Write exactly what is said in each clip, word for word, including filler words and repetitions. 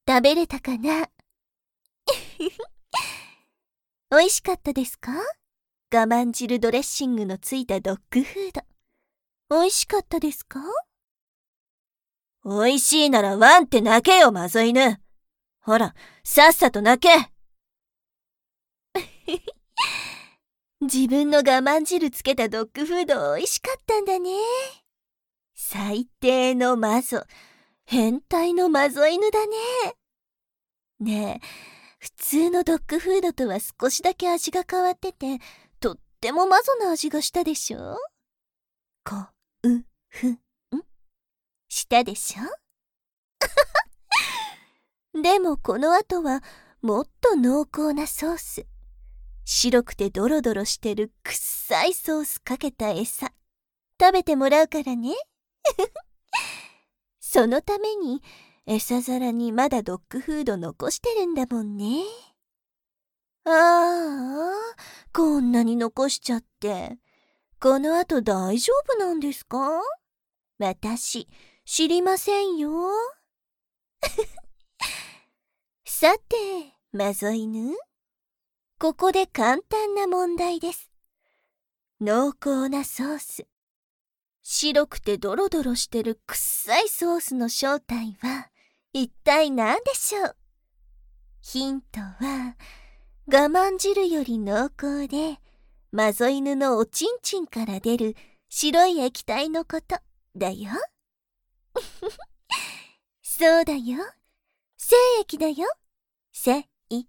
食べれたかな？美味しかったですか？我慢汁ドレッシングのついたドッグフード。美味しかったですか？ 美味しいならワンって泣けよ、マゾ犬。ほら、さっさと泣け。 自分の我慢汁つけたドッグフード美味しかったんだね。最低のマゾ、変態のマゾ犬だね。ねえ、普通のドッグフードとは少しだけ味が変わってて、とってもマゾな味がしたでしょ？こ、う、ふ、んしたでしょ？でもこの後はもっと濃厚なソース。白くてドロドロしてるくっさいソースかけた餌。食べてもらうからね。そのために餌皿にまだドッグフード残してるんだもんね。ああ、こんなに残しちゃって。この後大丈夫なんですか？私、知りませんよ。さて、マゾ犬。ここで簡単な問題です。濃厚なソース。白くてドロドロしてるくっさいソースの正体は一体何でしょう？ヒントは、我慢汁より濃厚で、マゾ犬のおちんちんから出る白い液体のことだよ。そうだよ。精液だよ。精液。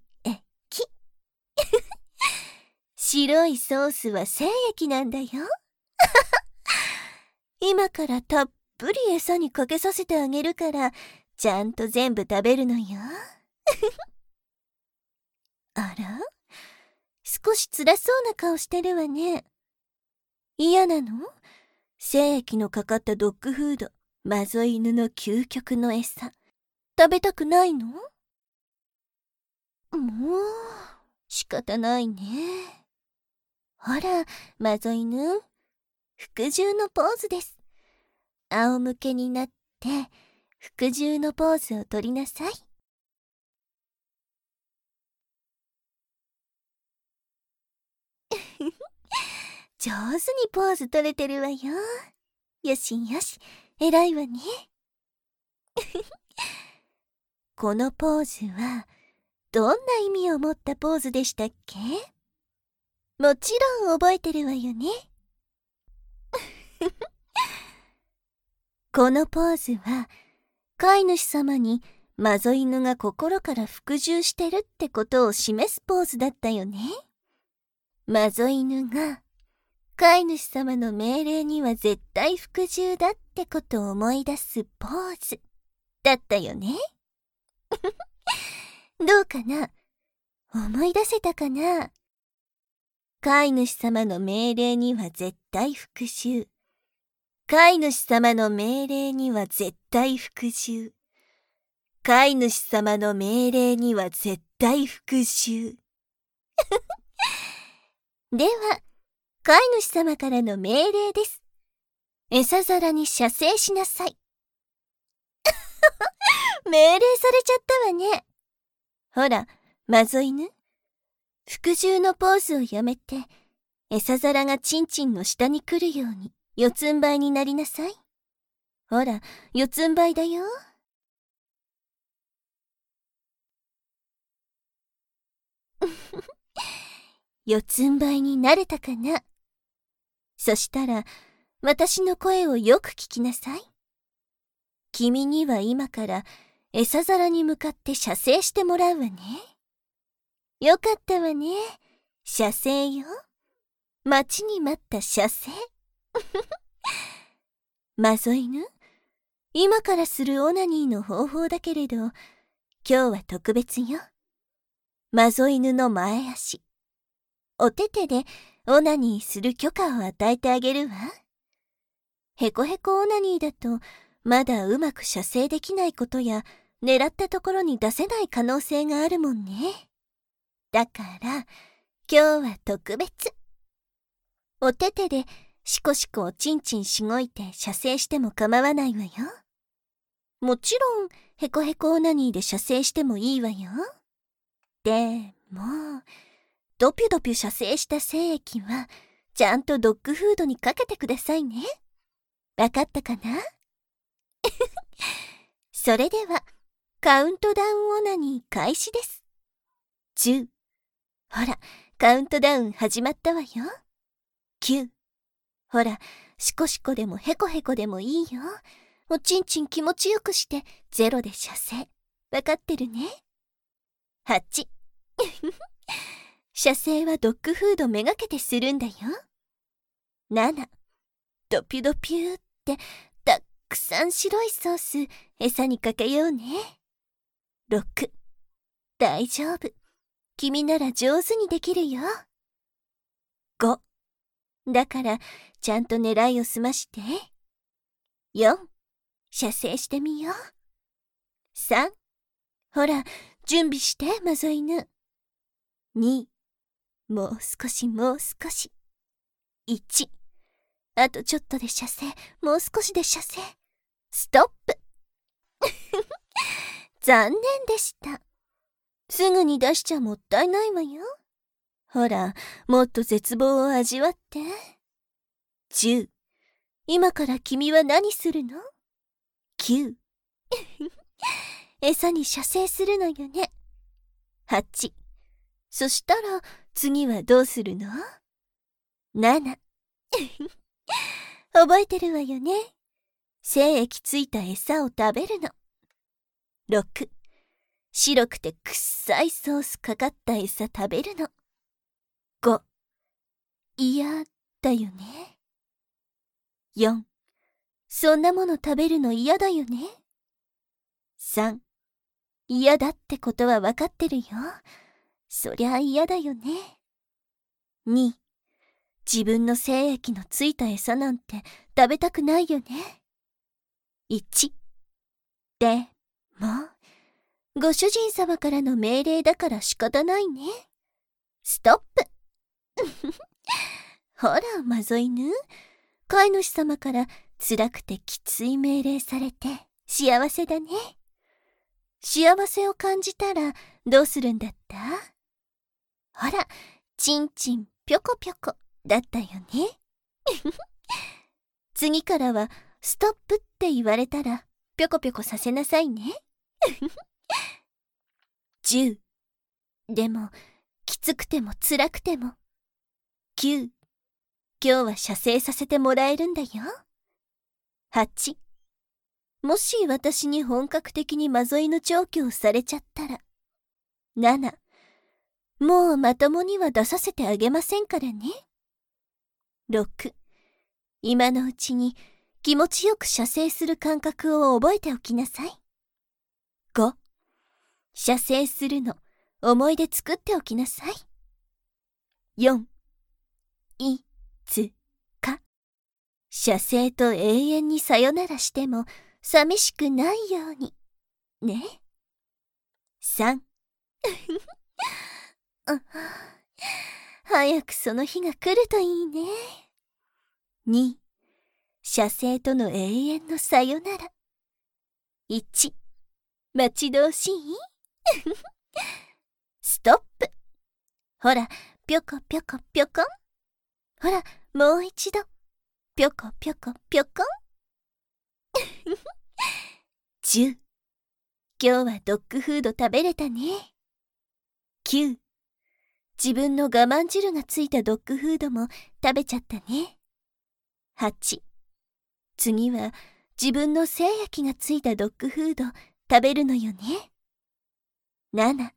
白いソースは精液なんだよ。今からたっぷり餌にかけさせてあげるから、ちゃんと全部食べるのよ。あら？少し辛そうな顔してるわね。嫌なの？精液のかかったドッグフード、マゾ犬の究極の餌。食べたくないの？もう、仕方ないね。ほら、マゾ犬。服従のポーズです。仰向けになって、服従のポーズをとりなさい。上手にポーズ取れてるわよ。よしよし、偉いわね。このポーズは、どんな意味を持ったポーズでしたっけ？もちろん覚えてるわよね。このポーズは、飼い主様にマゾ犬が心から服従してるってことを示すポーズだったよね。マゾ犬が、飼い主様の命令には絶対服従だってことを思い出すポーズだったよね。どうかな？思い出せたかな？飼い主様の命令には絶対服従。飼い主様の命令には絶対服従。飼い主様の命令には絶対服従。では、飼い主様からの命令です。餌皿に射精しなさい。命令されちゃったわね。ほら、マゾ犬。服従のポーズをやめて、餌皿がチンチンの下に来るように四つん這いになりなさい。ほら、四つん這いだよ。四つん這いになれたかな？そしたら、私の声をよく聞きなさい。君には今から餌皿に向かって射精してもらうわね。よかったわね。射精よ。待ちに待った射精。マゾ犬、今からするオナニーの方法だけれど、今日は特別よ。マゾ犬の前足。お手手でオナニーする許可を与えてあげるわ。へこへこオナニーだと、まだうまく射精できないことや、狙ったところに出せない可能性があるもんね。だから、今日は特別。お手手でしこしこおちんちんしごいて射精しても構わないわよ。もちろん、 ヘコヘコオナニーで射精してもいいわよ。でも、ドピュドピュ射精した精液は、ちゃんとドッグフードにかけてくださいね。わかったかな？それでは、カウントダウンオナニー開始です。じゅう。ほら、カウントダウン始まったわよ。きゅう。ほら、シコシコでもヘコヘコでもいいよ。おちんちん気持ちよくしてゼロで射精。わかってるね。はち。射精はドッグフードめがけてするんだよ。なな。ドピュドピューってたっくさん白いソース餌にかけようね。ろく。大丈夫。君なら上手にできるよ。ご。だからちゃんと狙いを済まして。よん。射精してみよう。さん。ほら、準備して、マゾ犬。に。もう少しもう少し。いち。あとちょっとで射精。もう少しで射精。ストップ。残念でした。すぐに出しちゃもったいないわよ。ほら、もっと絶望を味わって。じゅう。今から君は何するの？きゅう。餌に射精するのよね。はち。そしたら次はどうするの？なな。覚えてるわよね。精液ついた餌を食べるの。ろく。白くてくっさいソースかかった餌食べるの。ご。嫌だよね。よん。そんなもの食べるの嫌だよね。さん。嫌だってことはわかってるよ。そりゃ嫌だよね。に。自分の精液のついた餌なんて食べたくないよね。いち。でも、ご主人様からの命令だから仕方ないね。ストップ。ほら、マゾ犬。飼い主様から辛くてきつい命令されて幸せだね。幸せを感じたらどうするんだった？ほら、ちんちんぴょこぴょこだったよね。次からはストップって言われたらぴょこぴょこさせなさいね。じゅう。でも、きつくても辛くても。きゅう。今日は射精させてもらえるんだよ。はち。もし私に本格的にマゾ犬調教されちゃったら。なな。もうまともには出させてあげませんからね。ろく。今のうちに気持ちよく射精する感覚を覚えておきなさい。ご。射精するの思い出作っておきなさい。よん。いつか射精と永遠にさよならしても寂しくないようにね。さん。早くその日が来るといいね。に。射精との永遠のさよなら。いち。待ち遠しい？ストップ。ほら、ぴょこぴょこぴょこん。ほら、もう一度。ぴょこぴょこぴょこん。じゅう。今日はドッグフード食べれたね。きゅう。自分の我慢汁がついたドッグフードも食べちゃったね。はち。次は自分の精液がついたドッグフード食べるのよね。なな。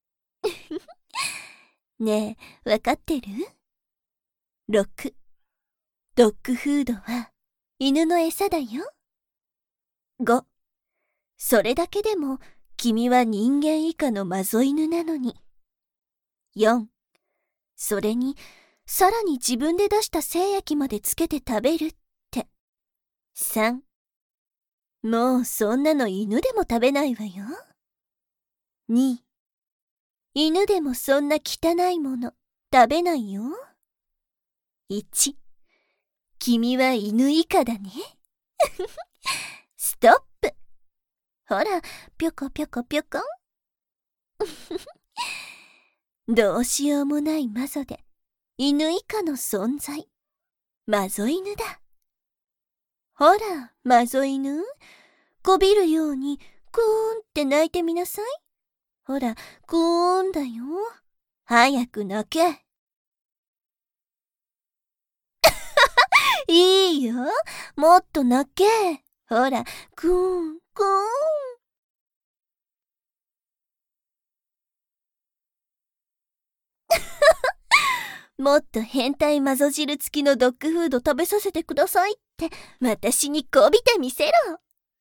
ねえ、わかってる？ろく。ドッグフードは犬の餌だよ。ご。それだけでも君は人間以下のマゾ犬なのに。よん。それにさらに自分で出した精液までつけて食べるって。さん。もうそんなの犬でも食べないわよ。に。犬でもそんな汚いもの食べないよ。いち。君は犬以下だね。ストップ。 ほら、ぴょこぴょこぴょこん。どうしようもないマゾで、犬以下の存在。マゾ犬だ。ほら、マゾ犬。こびるように、クーンって泣いてみなさい。ほら、クーンだよ。早く泣け。いいよ。もっと泣け。ほら、クーン、クーン。もっと変態マゾ汁付きのドッグフード食べさせてくださいって、私にこびてみせろ。